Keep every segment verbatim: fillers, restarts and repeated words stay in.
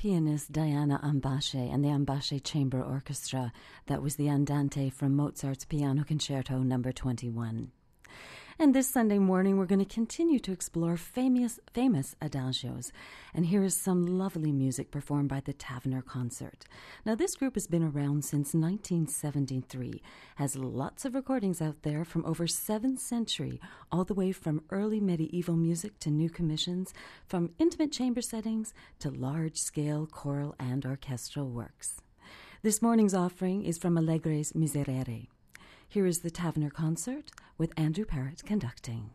pianist Diana Ambashe and the Ambashe Chamber Orchestra. That was the Andante from Mozart's Piano Concerto number twenty-one. And this Sunday morning, we're going to continue to explore famous, famous adagios. And here is some lovely music performed by the Tavener Concert. Now, this group has been around since nineteen seventy-three, has lots of recordings out there from over seven century, all the way from early medieval music to new commissions, from intimate chamber settings to large-scale choral and orchestral works. This morning's offering is from Allegri's Miserere. Here is the Tavener Concert with Andrew Parrott conducting.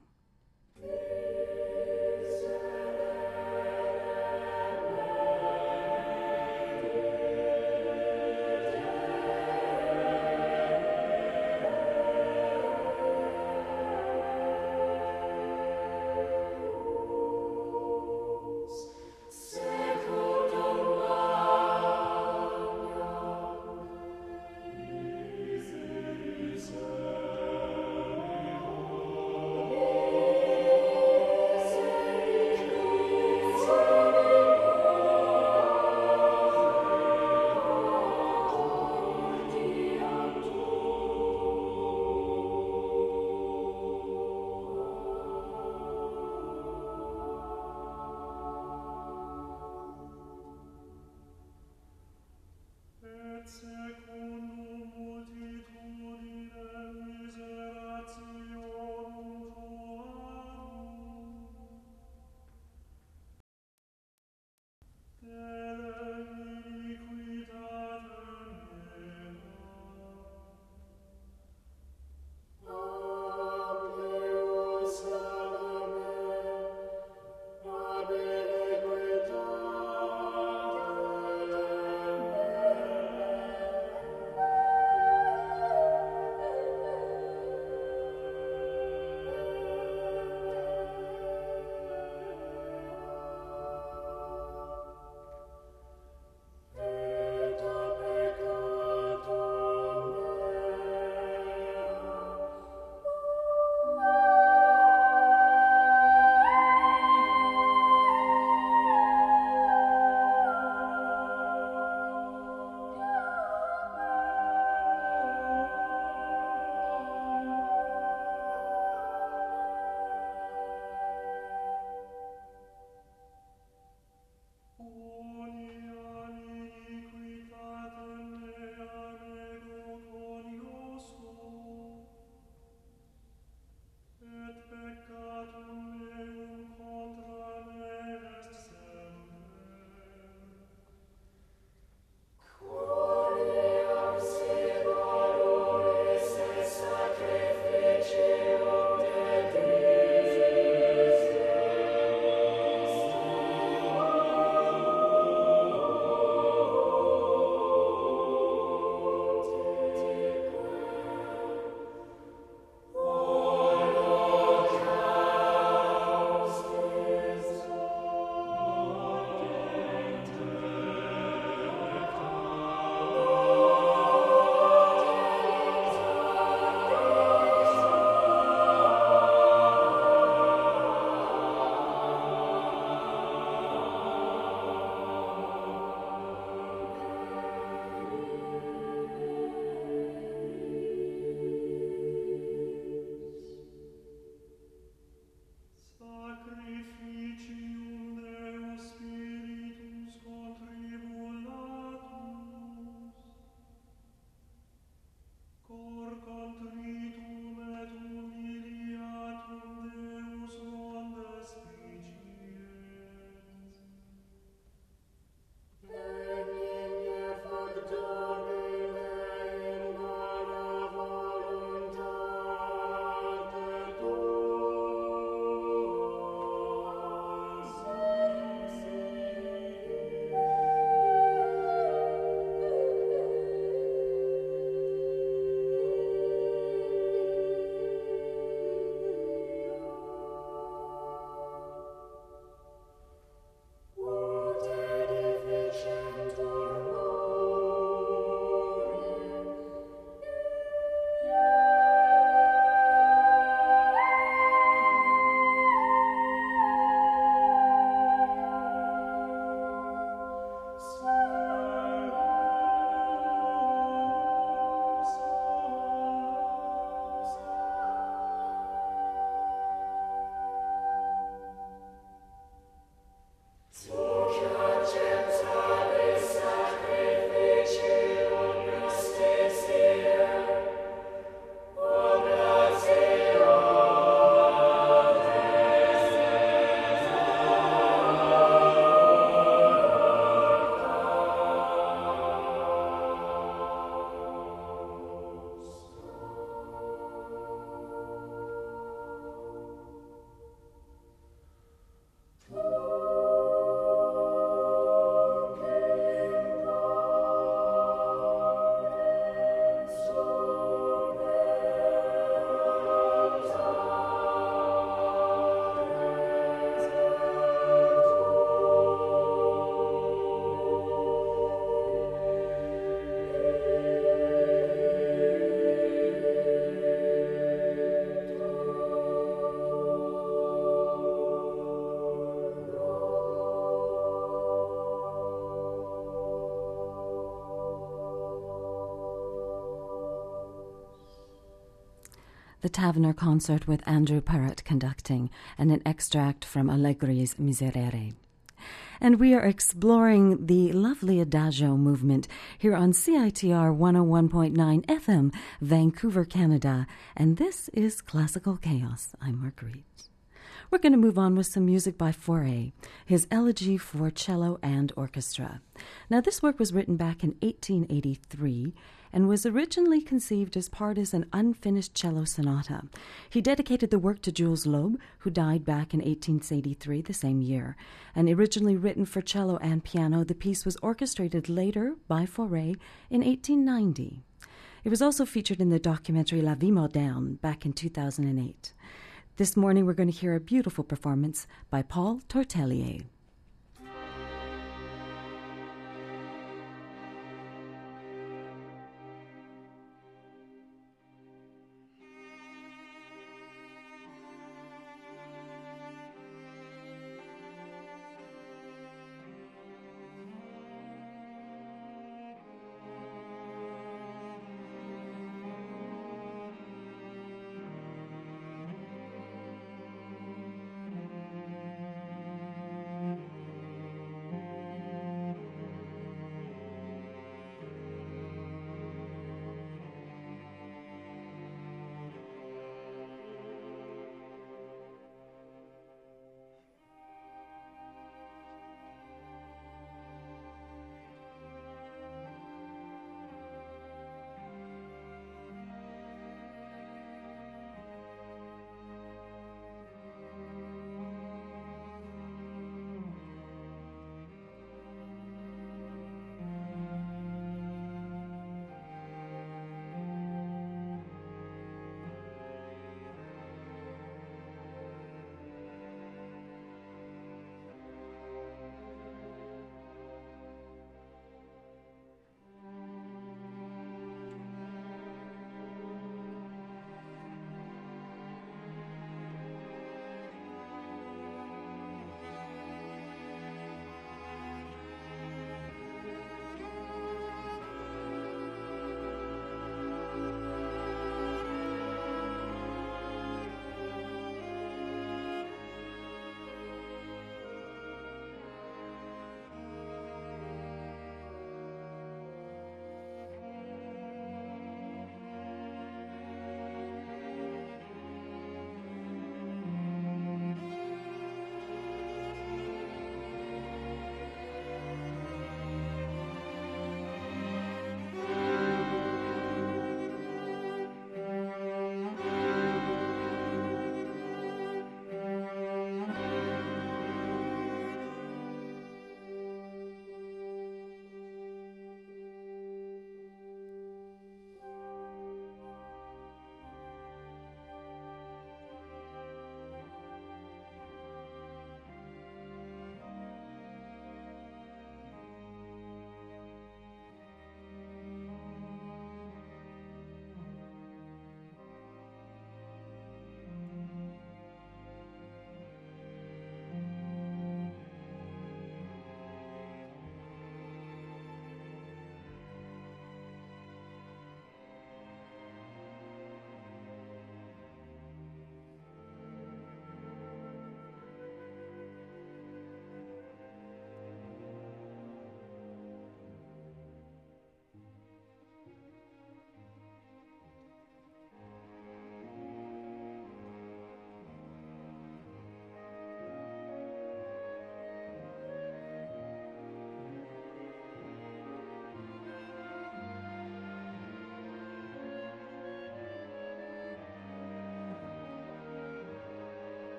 the Taverner Consort with Andrew Parrott conducting, and an extract from Allegri's Miserere. And we are exploring the lovely Adagio movement here on C I T R one oh one point nine F M, Vancouver, Canada. And this is Classical Chaos. I'm Marguerite. We're going to move on with some music by Fauré, his Elegy for Cello and Orchestra. Now, this work was written back in eighteen eighty-three and was originally conceived as part as an unfinished cello sonata. He dedicated the work to Jules Loeb, who died back in eighteen eighty-three, the same year. And originally written for cello and piano, the piece was orchestrated later by Fauré in eighteen ninety. It was also featured in the documentary La Vie Moderne back in two thousand eight. This morning we're going to hear a beautiful performance by Paul Tortelier.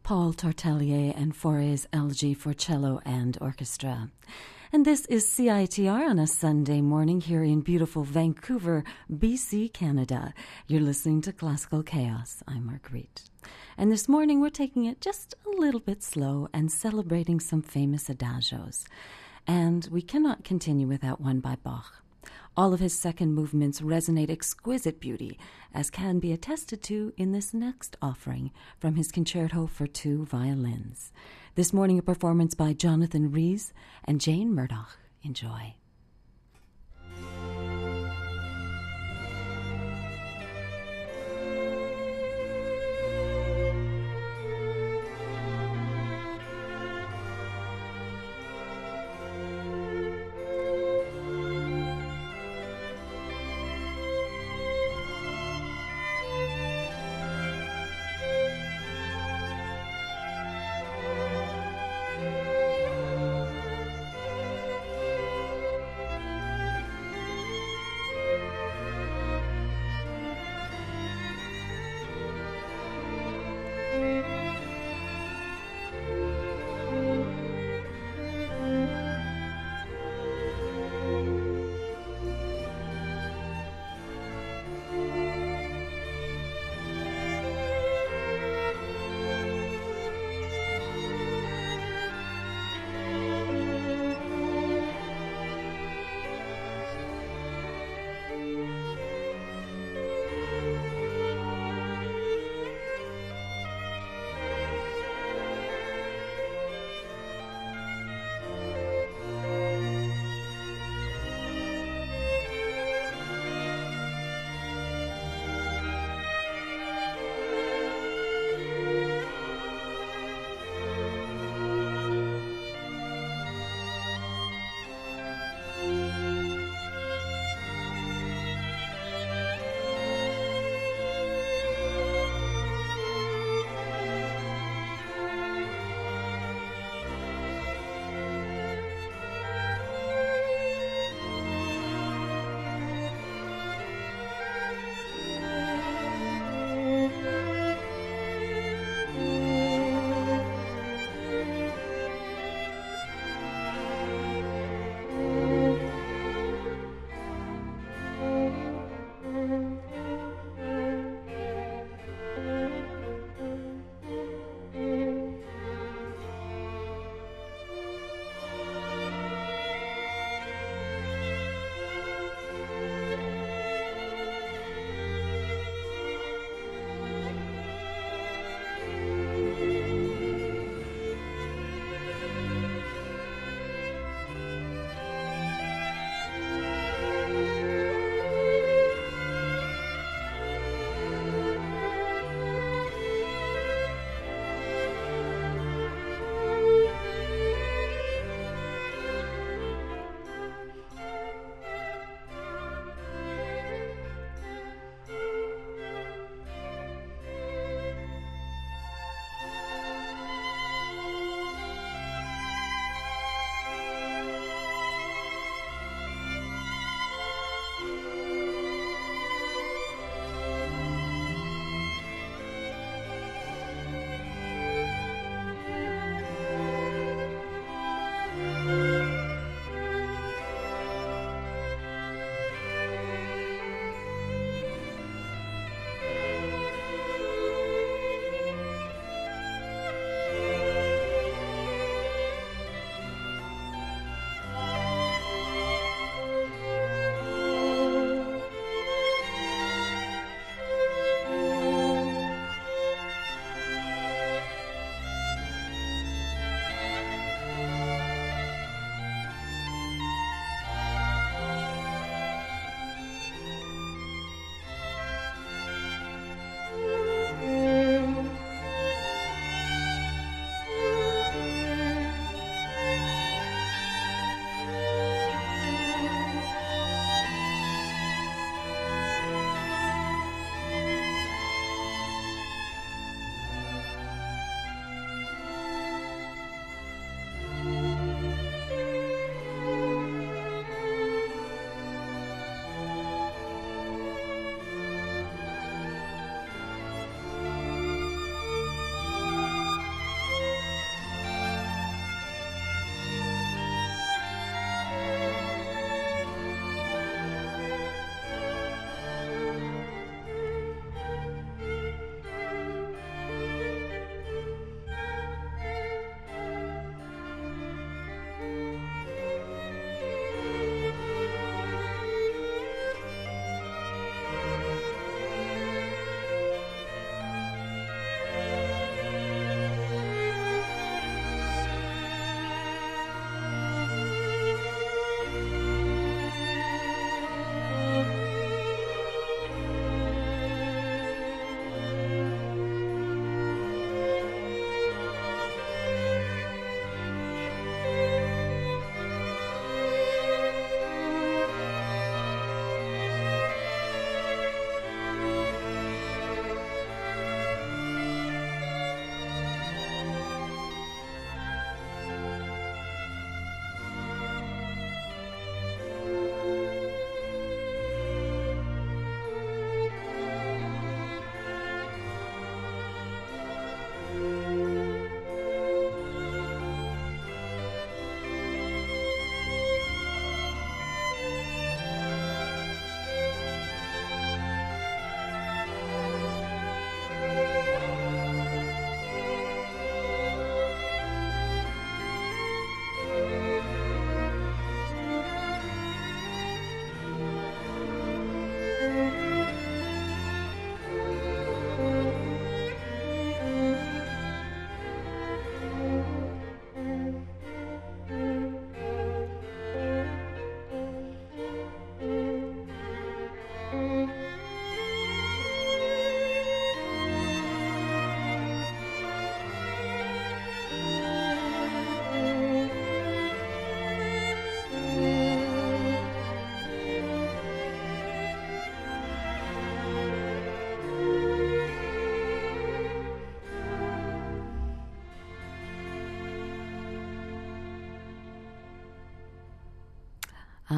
Paul Tortelier and Faurés Elgy for cello and orchestra. And this is C I T R on a Sunday morning here in beautiful Vancouver, B C, Canada. You're listening to Classical Chaos. I'm Marguerite. And this morning we're taking it just a little bit slow and celebrating some famous adagios. And we cannot continue without one by Bach. All of his second movements resonate exquisite beauty, as can be attested to in this next offering from his concerto for two violins. This morning a performance by Jonathan Rhys and Jane Murdoch. Enjoy.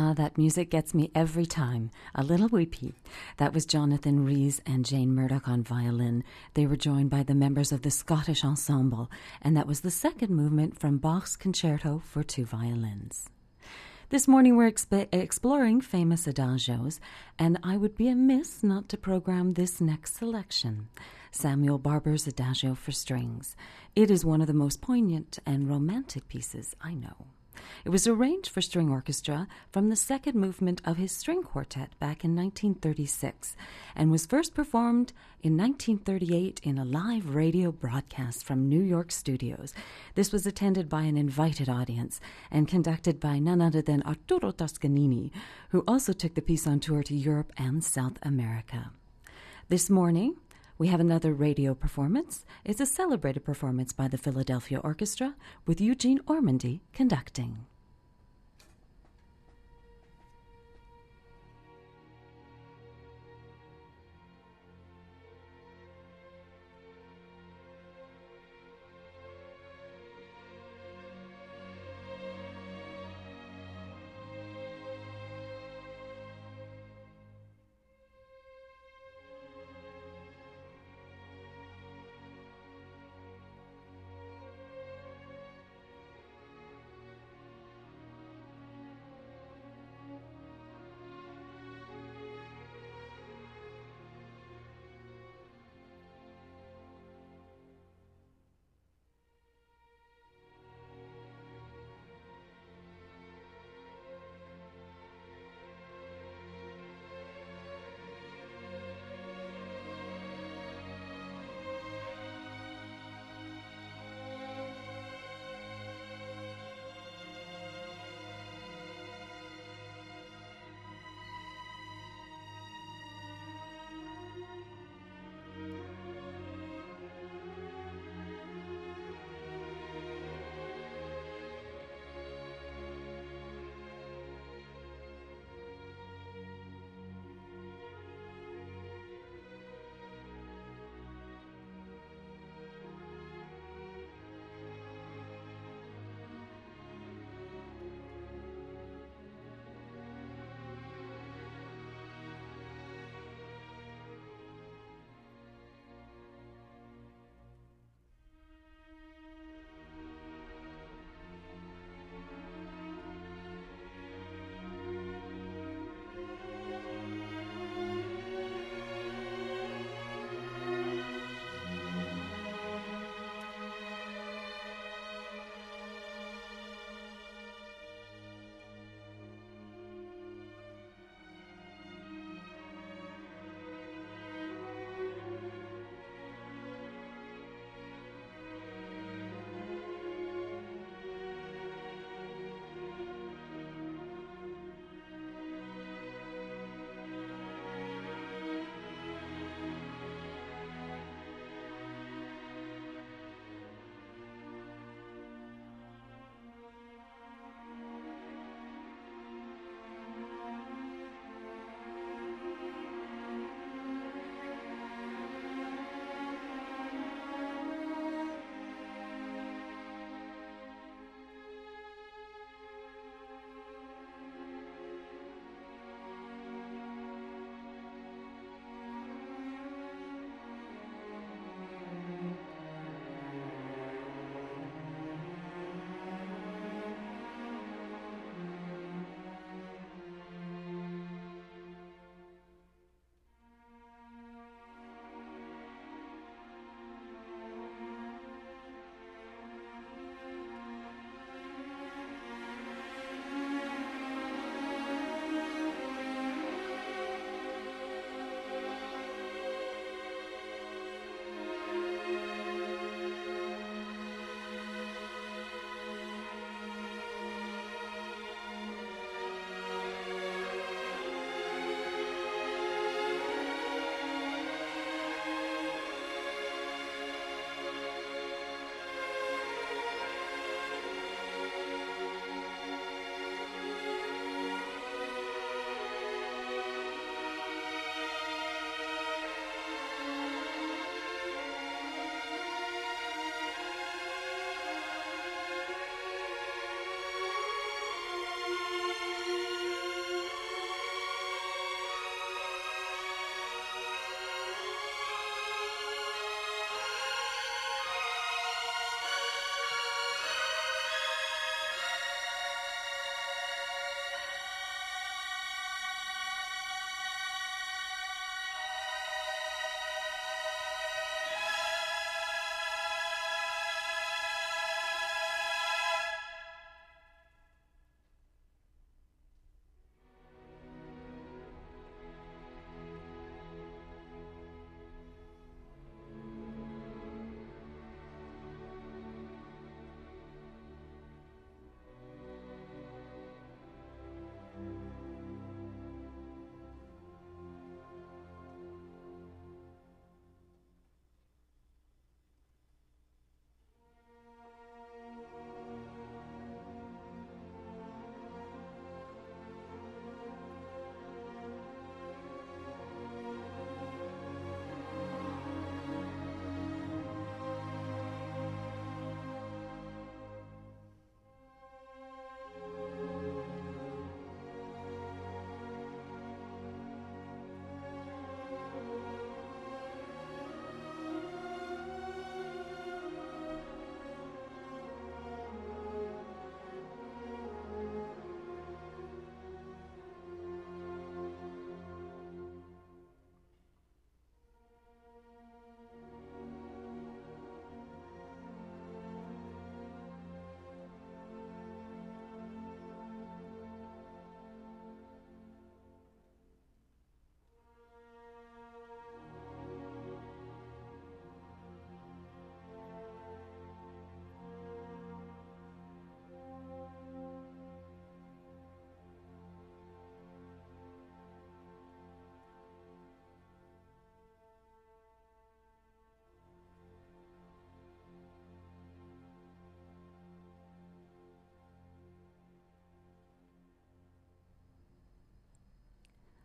Ah, that music gets me every time. A little weepy. That was Jonathan Rhys and Jane Murdoch on violin. They were joined by the members of the Scottish Ensemble, and that was the second movement from Bach's Concerto for Two Violins. This morning we're exp- exploring famous adagios, and I would be amiss not to program this next selection, Samuel Barber's Adagio for Strings. It is one of the most poignant and romantic pieces I know. It was arranged for string orchestra from the second movement of his string quartet back in nineteen thirty-six and was first performed in nineteen thirty-eight in a live radio broadcast from New York studios. This was attended by an invited audience and conducted by none other than Arturo Toscanini, who also took the piece on tour to Europe and South America. This morning, we have another radio performance. It's a celebrated performance by the Philadelphia Orchestra with Eugene Ormandy conducting.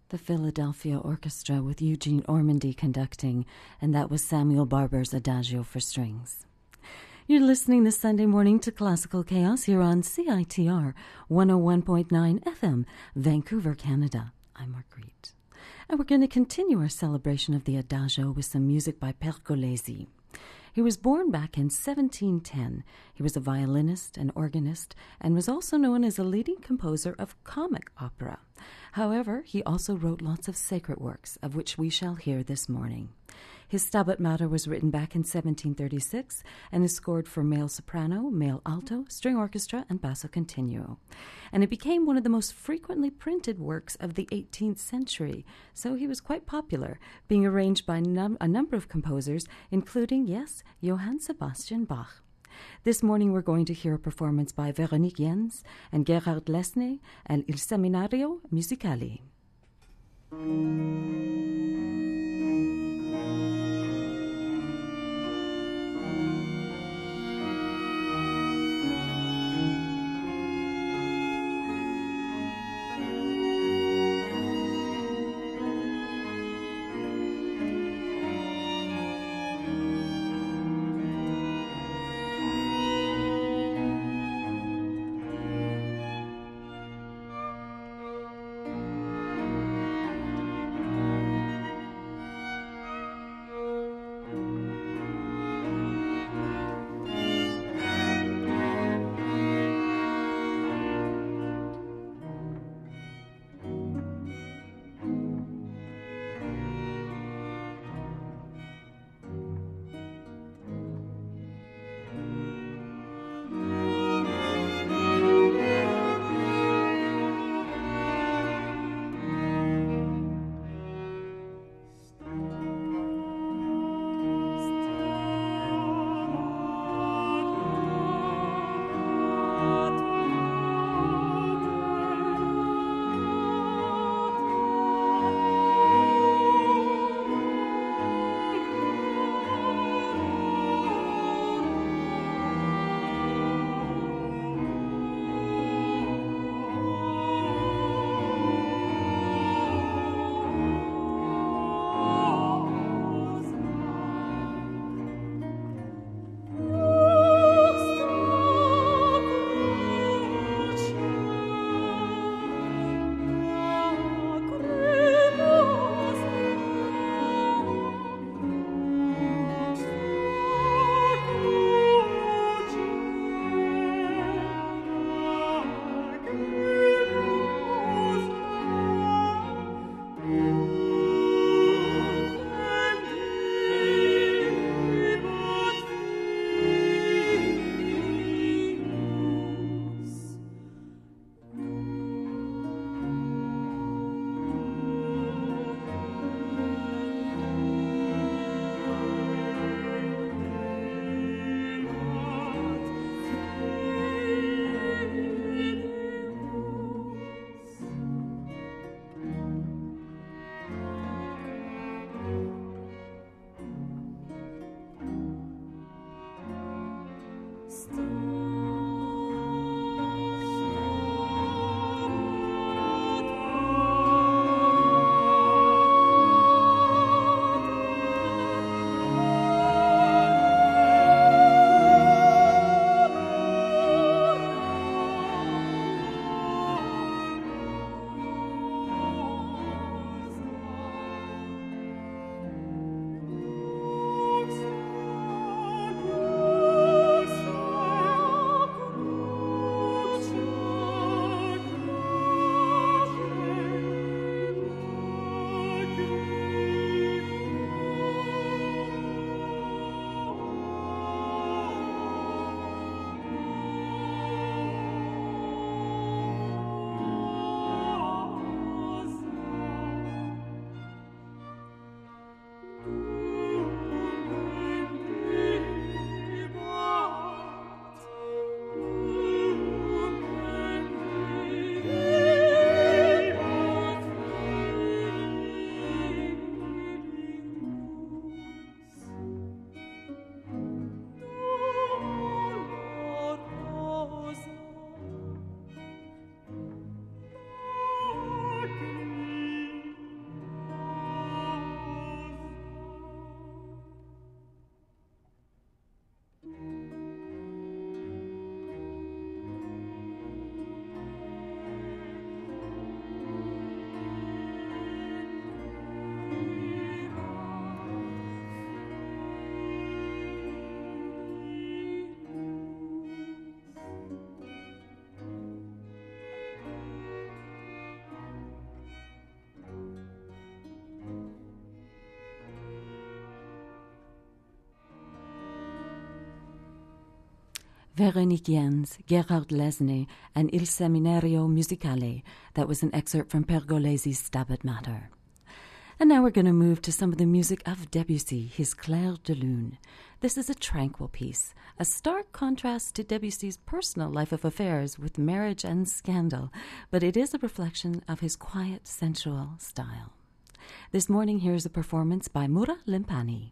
The Philadelphia Orchestra with Eugene Ormandy conducting, and that was Samuel Barber's Adagio for strings. You're listening this Sunday morning to Classical Chaos here on C I T R one oh one point nine F M, Vancouver, Canada. I'm Marguerite. And we're going to continue our celebration of the Adagio with some music by Pergolesi. He was born back in seventeen ten. He was a violinist and organist and was also known as a leading composer of comic opera. However, he also wrote lots of sacred works, of which we shall hear this morning. His Stabat Mater was written back in seventeen thirty-six and is scored for male soprano, male alto, string orchestra, and basso continuo. And it became one of the most frequently printed works of the eighteenth century, so he was quite popular, being arranged by num- a number of composers, including, yes, Johann Sebastian Bach. This morning we're going to hear a performance by Veronique Jens and Gerhard Lesne and Il Seminario Musicale. Véronique Jens, Gerhard Lesne, and Il Seminario Musicale. That was an excerpt from Pergolesi's Stabat Mater. And now we're going to move to some of the music of Debussy, his Clair de Lune. This is a tranquil piece, a stark contrast to Debussy's personal life of affairs with marriage and scandal, but it is a reflection of his quiet, sensual style. This morning, here's a performance by Mura Limpani.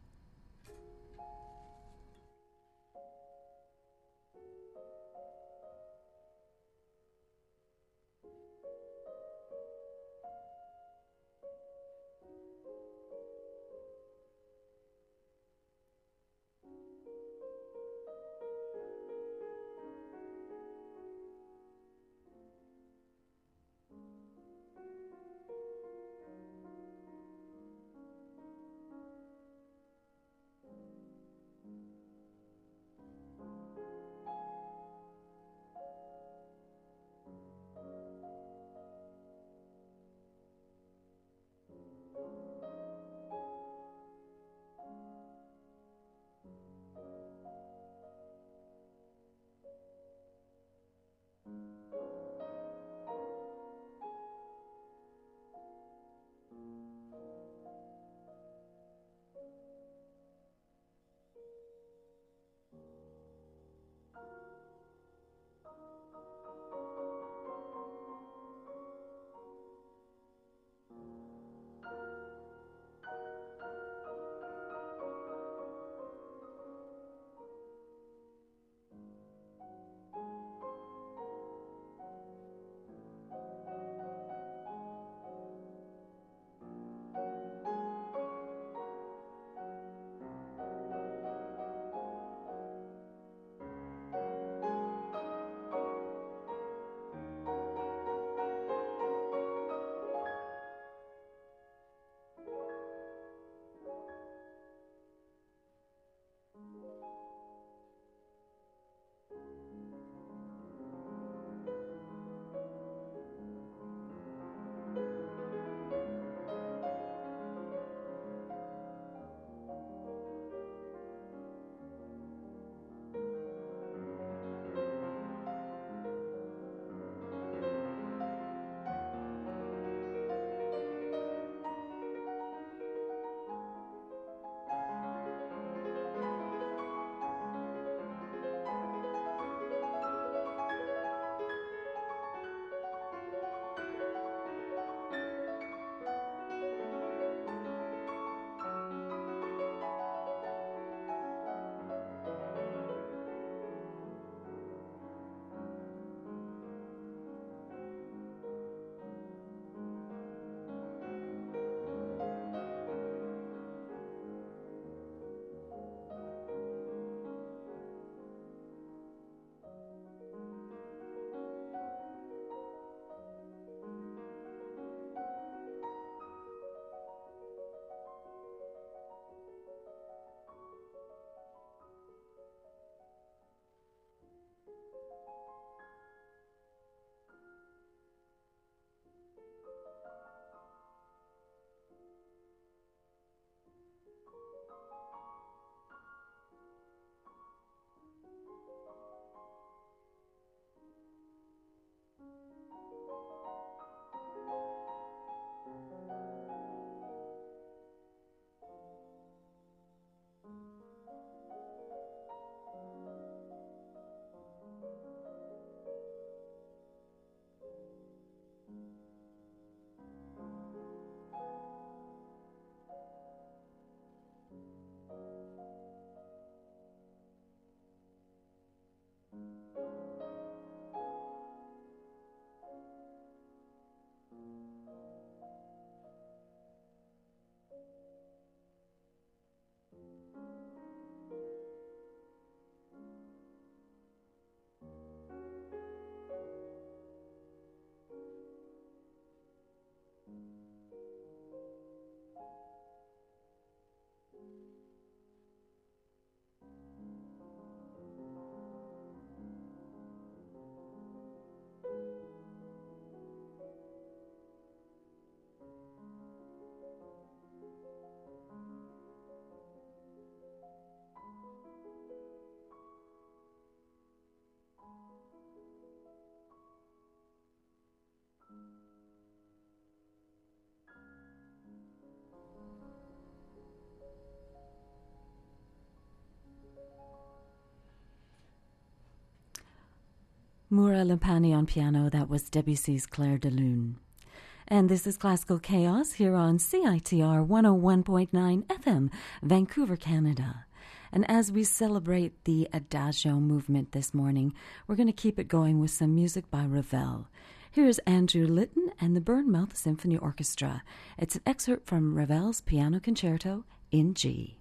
Moura Lapani on piano. That was Debussy's Clair de Lune. And this is Classical Chaos here on C I T R one oh one point nine F M, Vancouver, Canada. And as we celebrate the Adagio movement this morning, we're going to keep it going with some music by Ravel. Here's Andrew Litton and the Bournemouth Symphony Orchestra. It's an excerpt from Ravel's Piano Concerto in G.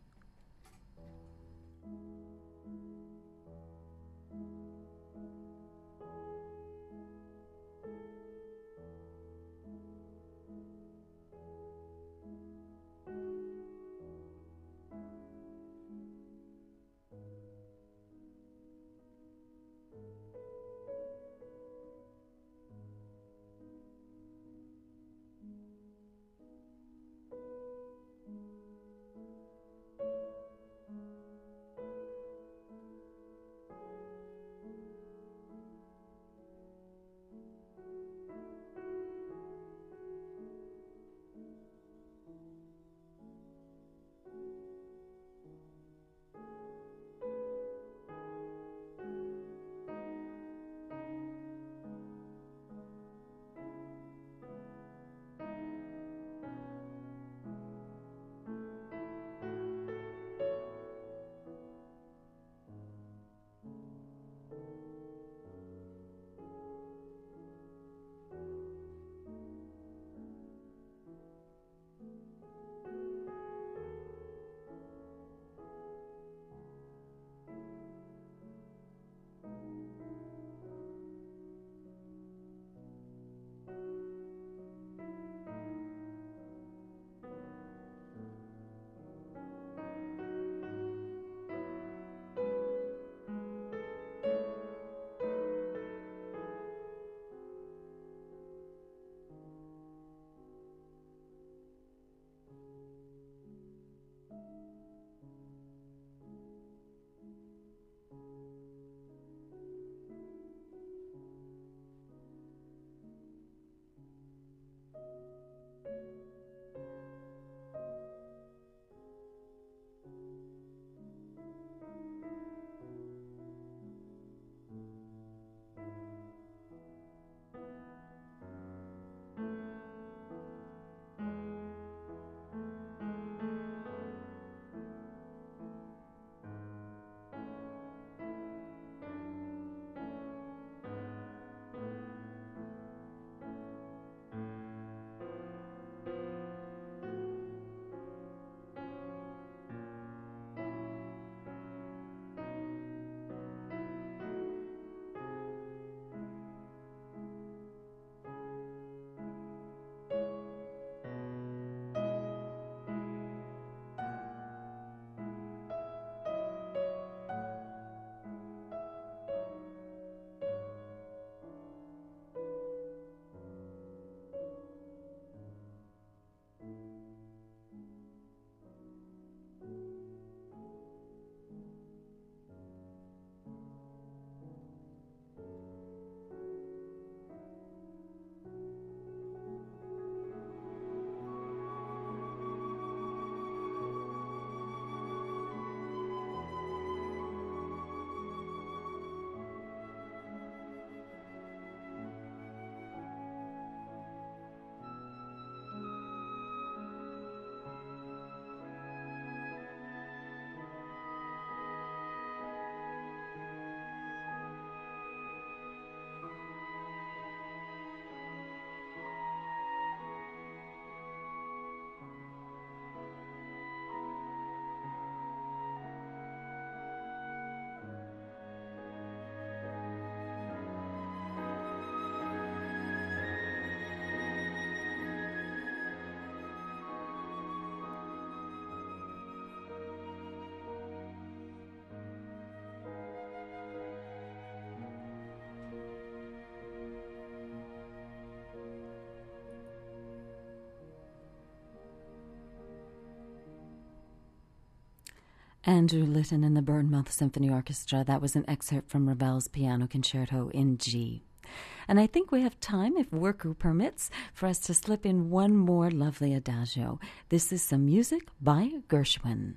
Andrew Litton and the Bournemouth Symphony Orchestra. That was an excerpt from Ravel's Piano Concerto in G. And I think we have time, if Worku permits, for us to slip in one more lovely adagio. This is some music by Gershwin.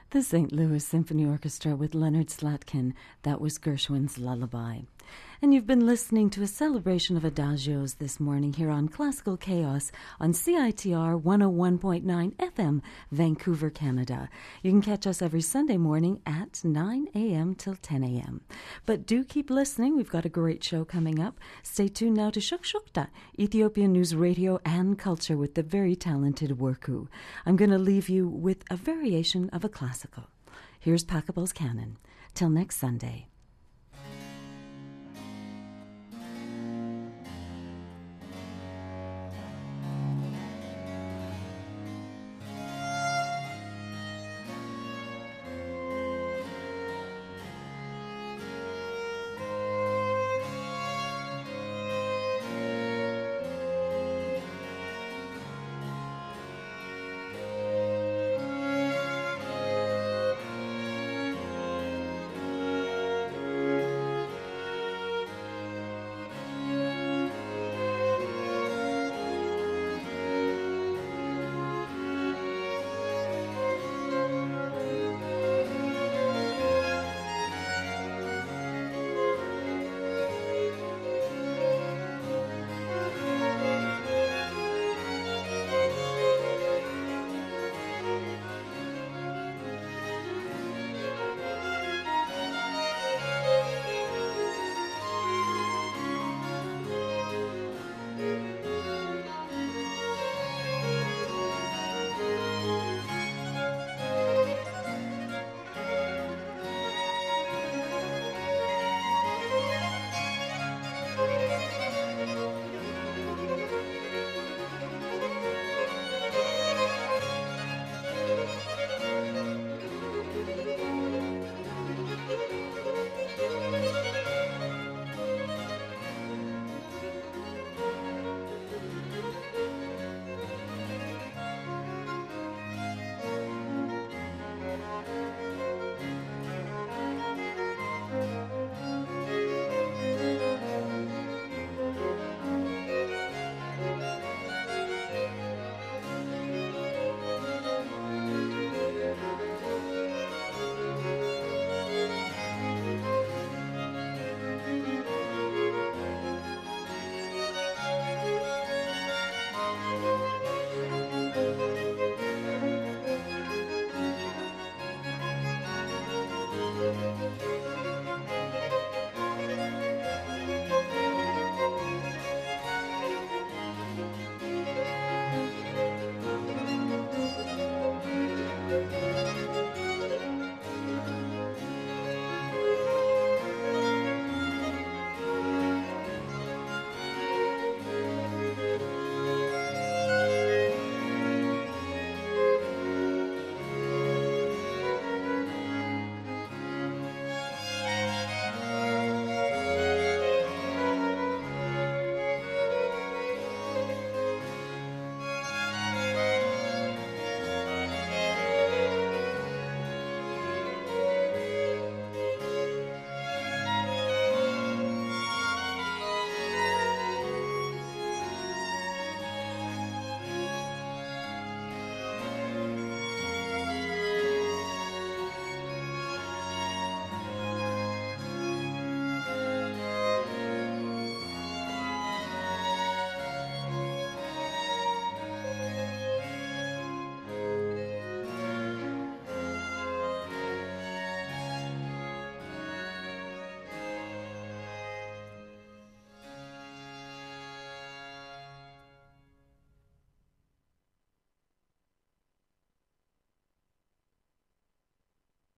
The Saint Louis Symphony Orchestra with Leonard Slatkin. That was Gershwin's Lullaby. And you've been listening to a celebration of adagios this morning here on Classical Chaos on C I T R one oh one point nine F M, Vancouver, Canada. You can catch us every Sunday morning at nine a.m. till ten a.m. But do keep listening. We've got a great show coming up. Stay tuned now to Shukshukta, Ethiopian News Radio and Culture with the very talented Worku. I'm going to leave you with a variation of a classical. Here's Pachelbel's Canon. Till next Sunday.